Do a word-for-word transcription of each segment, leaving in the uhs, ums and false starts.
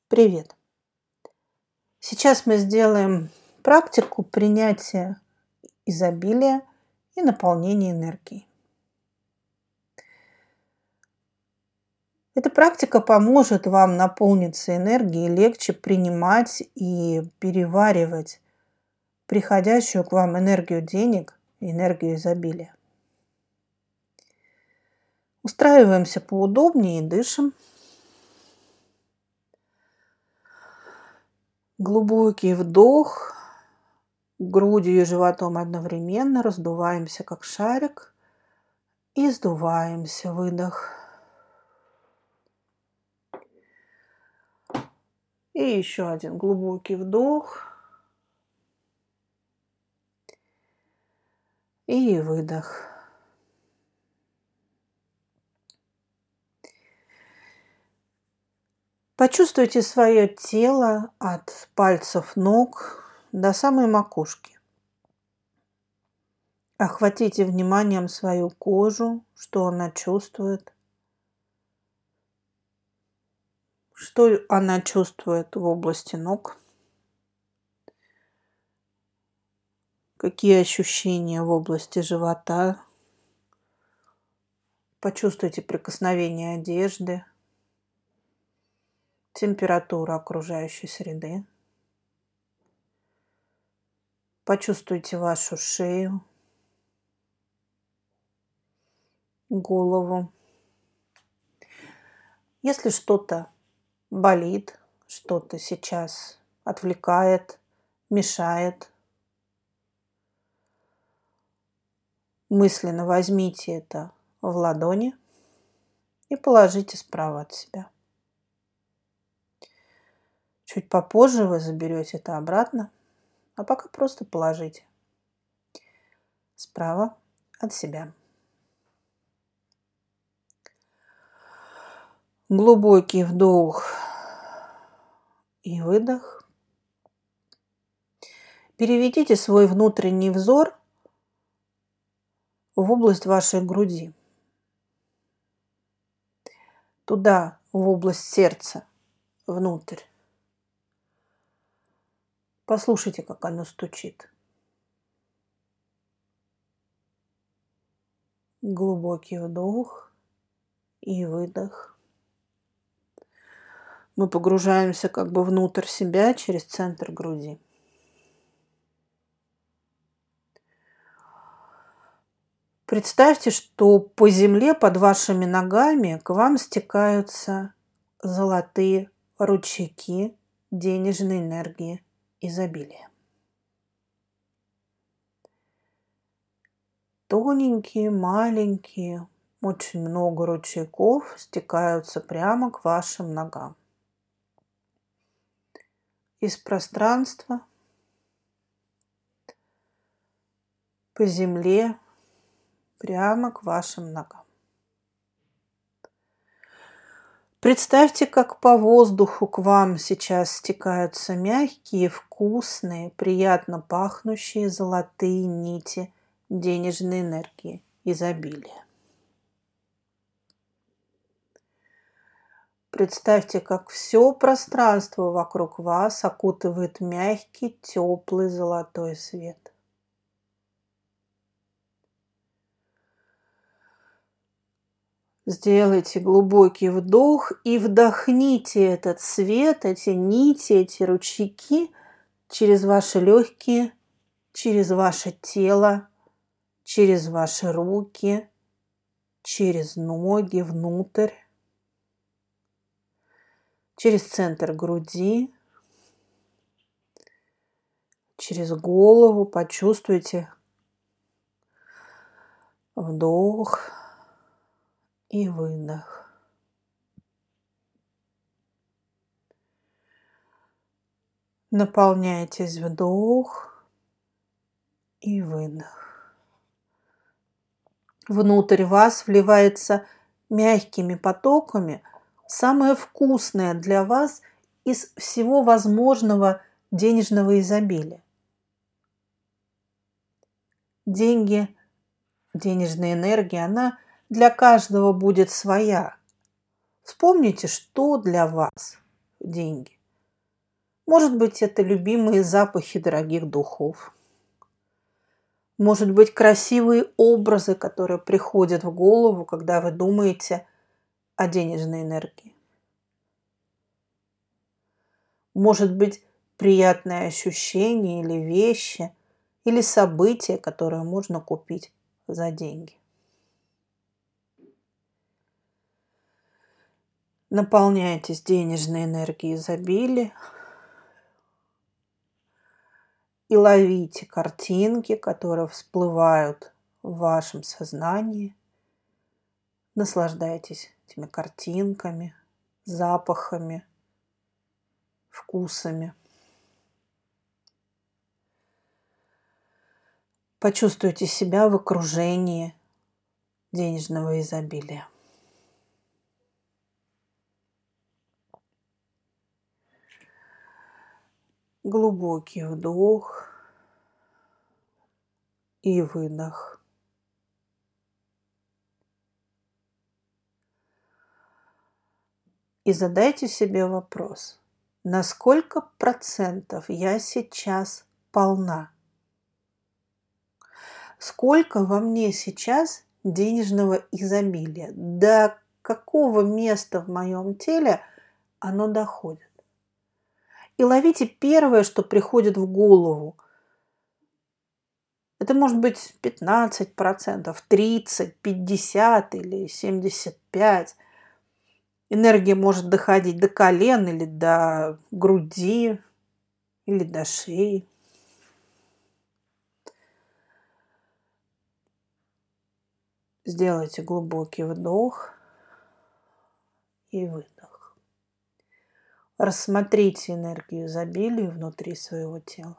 Привет! Сейчас мы сделаем практику принятия изобилия и наполнения энергией. Эта практика поможет вам наполниться энергией, легче принимать и переваривать приходящую к вам энергию денег, энергию изобилия. Устраиваемся поудобнее и дышим. Глубокий вдох, грудью и животом одновременно, раздуваемся как шарик и сдуваемся, выдох. И еще один глубокий вдох и выдох. Почувствуйте свое тело от пальцев ног до самой макушки. Охватите вниманием свою кожу, что она чувствует. Что она чувствует в области ног. Какие ощущения в области живота. Почувствуйте прикосновение одежды. Температуру окружающей среды. Почувствуйте вашу шею, голову. Если что-то болит, что-то сейчас отвлекает, мешает, мысленно возьмите это в ладони и положите справа от себя. Чуть попозже вы заберете это обратно, а пока просто положите справа от себя. Глубокий вдох и выдох. Переведите свой внутренний взор в область вашей груди. Туда, в область сердца, внутрь. Послушайте, как оно стучит. Глубокий вдох и выдох. Мы погружаемся как бы внутрь себя через центр груди. Представьте, что по земле под вашими ногами к вам стекаются золотые ручейки денежной энергии изобилия. Тоненькие, маленькие, очень много ручейков стекаются прямо к вашим ногам. Из пространства по земле прямо к вашим ногам. Представьте, как по воздуху к вам сейчас стекаются мягкие, вкусные, приятно пахнущие золотые нити денежной энергии изобилия. Представьте, как все пространство вокруг вас окутывает мягкий, теплый золотой свет. Сделайте глубокий вдох и вдохните этот свет, эти нити, эти ручейки через ваши легкие, через ваше тело, через ваши руки, через ноги, внутрь, через центр груди, через голову. Почувствуйте вдох и выдох. Наполняйтесь вдох и выдох. Внутрь вас вливается мягкими потоками самое вкусное для вас из всего возможного денежного изобилия. Деньги, денежная энергия, она для каждого будет своя. Вспомните, что для вас деньги. Может быть, это любимые запахи дорогих духов. Может быть, красивые образы, которые приходят в голову, когда вы думаете о денежной энергии. Может быть, приятные ощущения или вещи, или события, которые можно купить за деньги. Наполняйтесь денежной энергией изобилия и ловите картинки, которые всплывают в вашем сознании. Наслаждайтесь этими картинками, запахами, вкусами. Почувствуйте себя в окружении денежного изобилия. Глубокий вдох и выдох. И задайте себе вопрос, на сколько процентов я сейчас полна? Сколько во мне сейчас денежного изобилия? До какого места в моем теле оно доходит? И ловите первое, что приходит в голову. Это может быть пятнадцать процентов, тридцать, пятьдесят или семьдесят пять процентов. Энергия может доходить до колен или до груди, или до шеи. Сделайте глубокий вдох и выдох. Рассмотрите энергию изобилия внутри своего тела.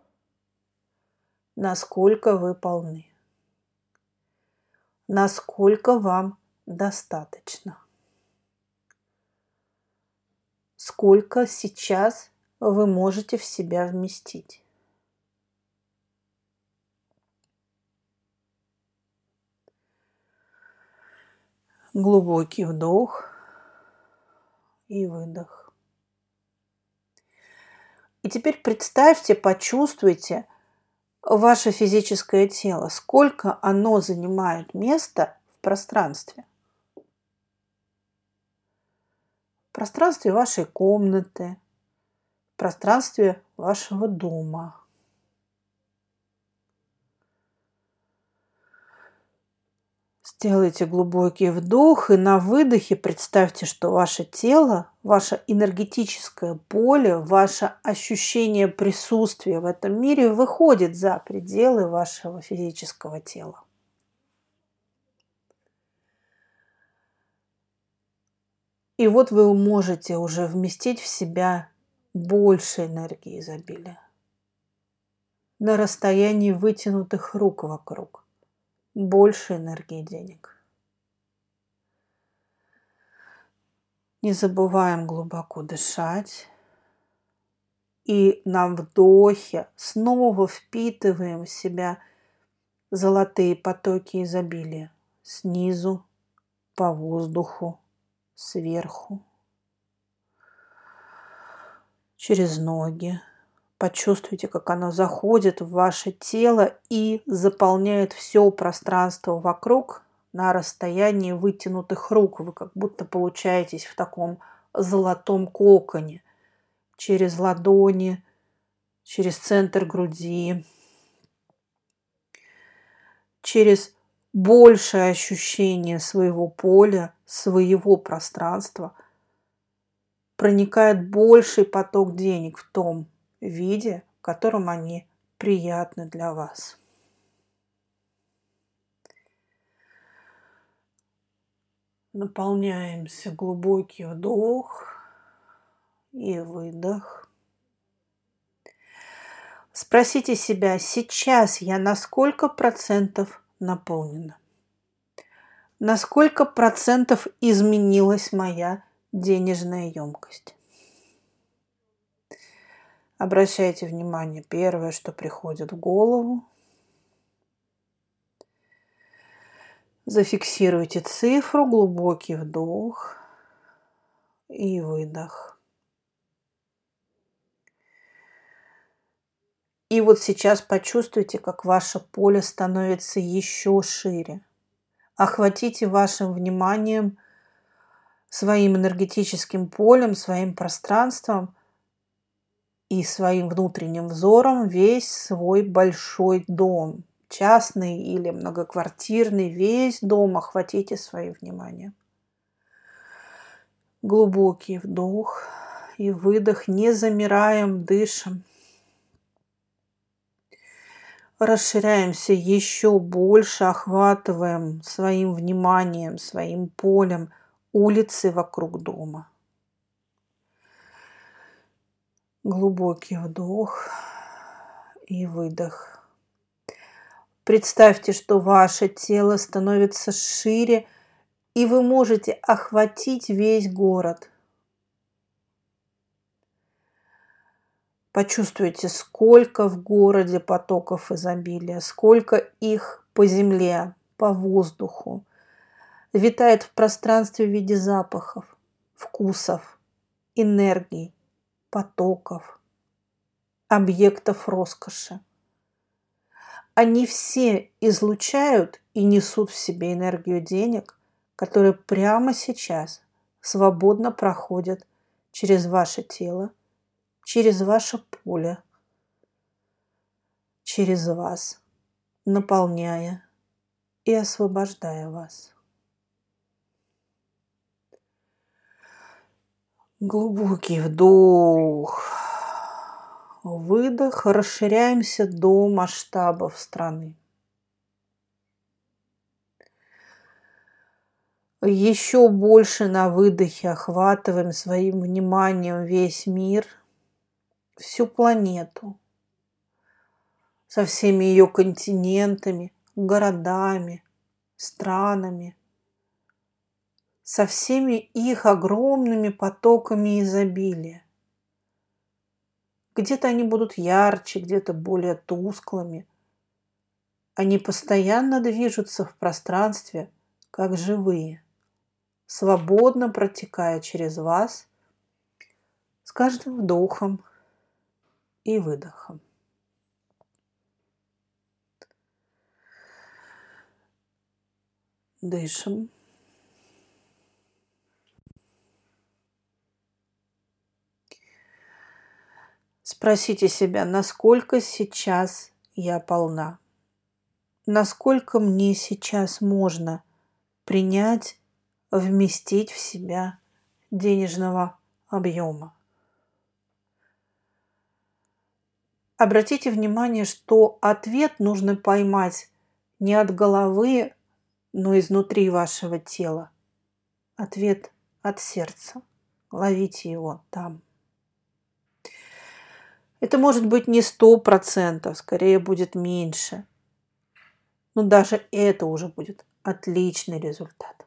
Насколько вы полны. Насколько вам достаточно. Сколько сейчас вы можете в себя вместить. Глубокий вдох и выдох. И теперь представьте, почувствуйте ваше физическое тело, сколько оно занимает места в пространстве. В пространстве вашей комнаты, в пространстве вашего дома. Сделайте глубокий вдох и на выдохе представьте, что ваше тело, ваше энергетическое поле, ваше ощущение присутствия в этом мире выходит за пределы вашего физического тела. И вот вы можете уже вместить в себя больше энергии изобилия. На расстоянии вытянутых рук вокруг. Больше энергии денег. Не забываем глубоко дышать. И на вдохе снова впитываем в себя золотые потоки изобилия. Снизу, по воздуху, сверху. Через ноги. Почувствуйте, как оно заходит в ваше тело и заполняет все пространство вокруг на расстоянии вытянутых рук. Вы как будто получаетесь в таком золотом коконе. Через ладони, через центр груди, через большее ощущение своего поля, своего пространства проникает больший поток денег в том виде, в котором они приятны для вас. Наполняемся, глубокий вдох и выдох. Спросите себя, сейчас я на сколько процентов наполнена? На сколько процентов изменилась моя денежная емкость? Обращайте внимание, первое, что приходит в голову. Зафиксируйте цифру, глубокий вдох и выдох. И вот сейчас почувствуйте, как ваше поле становится еще шире. Охватите вашим вниманием, своим энергетическим полем, своим пространством и своим внутренним взором весь свой большой дом. Частный или многоквартирный, весь дом охватите своим вниманием. Глубокий вдох и выдох, не замираем, дышим. Расширяемся еще больше, охватываем своим вниманием, своим полем улицы вокруг дома. Глубокий вдох и выдох. Представьте, что ваше тело становится шире, и вы можете охватить весь город. Почувствуйте, сколько в городе потоков изобилия, сколько их по земле, по воздуху, витает в пространстве в виде запахов, вкусов, энергий, потоков, объектов роскоши. Они все излучают и несут в себе энергию денег, которые прямо сейчас свободно проходят через ваше тело, через ваше поле, через вас, наполняя и освобождая вас. Глубокий вдох, выдох, расширяемся до масштабов страны. Еще больше на выдохе охватываем своим вниманием весь мир, всю планету, со всеми ее континентами, городами, странами, со всеми их огромными потоками изобилия. Где-то они будут ярче, где-то более тусклыми. Они постоянно движутся в пространстве, как живые, свободно протекая через вас с каждым вдохом и выдохом. Дышим. Спросите себя, насколько сейчас я полна? Насколько мне сейчас можно принять, вместить в себя денежного объема? Обратите внимание, что ответ нужно поймать не от головы, но изнутри вашего тела. Ответ от сердца. Ловите его там. Это может быть не сто процентов, скорее будет меньше. Но даже это уже будет отличный результат.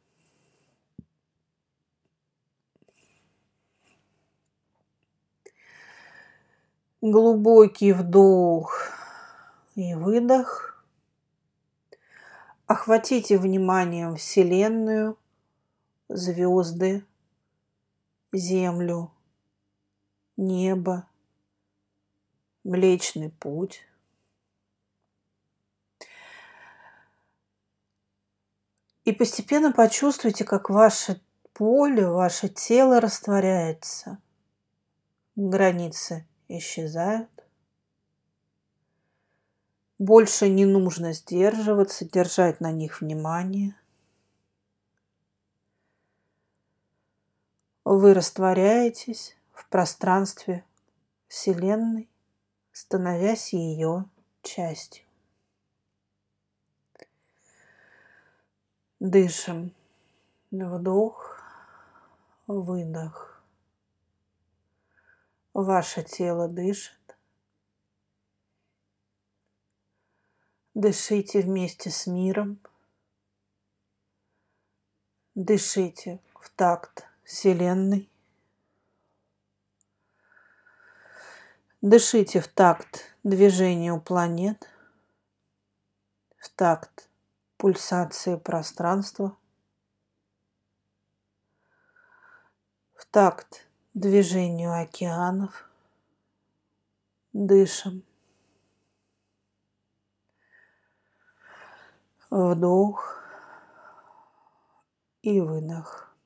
Глубокий вдох и выдох. Охватите вниманием Вселенную, звезды, Землю, небо, Млечный Путь. И постепенно почувствуйте, как ваше поле, ваше тело растворяется. Границы исчезают. Больше не нужно сдерживаться, держать на них внимание. Вы растворяетесь в пространстве Вселенной, становясь ее частью. Дышим. Вдох, выдох. Ваше тело дышит. Дышите вместе с миром. Дышите в такт Вселенной. Дышите в такт движению планет, в такт пульсации пространства, в такт движению океанов. Дышим. Вдох и выдох.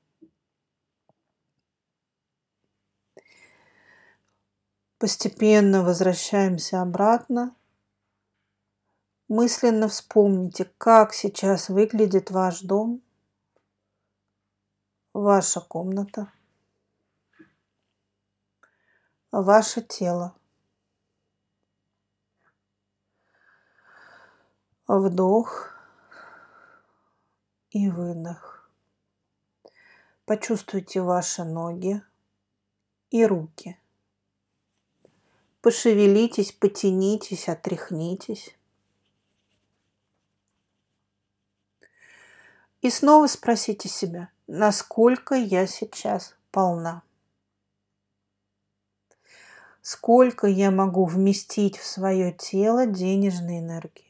Постепенно возвращаемся обратно. Мысленно вспомните, как сейчас выглядит ваш дом, ваша комната, ваше тело. Вдох и выдох. Почувствуйте ваши ноги и руки. Пошевелитесь, потянитесь, отряхнитесь. И снова спросите себя, насколько я сейчас полна. Сколько я могу вместить в свое тело денежной энергии.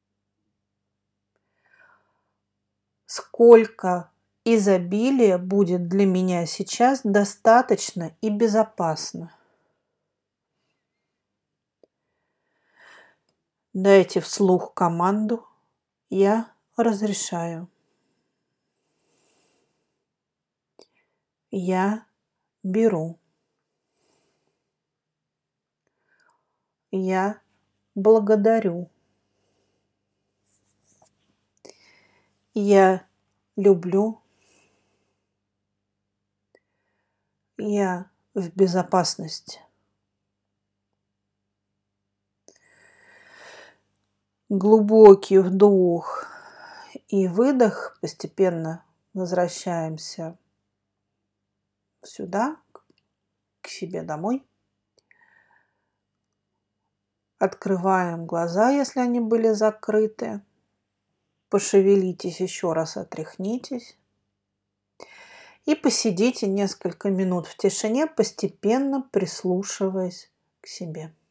Сколько изобилия будет для меня сейчас достаточно и безопасно. Дайте вслух команду «Я разрешаю». Я беру. Я благодарю. Я люблю. Я в безопасности. Глубокий вдох и выдох. Постепенно возвращаемся сюда, к себе домой. Открываем глаза, если они были закрыты. Пошевелитесь еще раз, отряхнитесь. И посидите несколько минут в тишине, постепенно прислушиваясь к себе.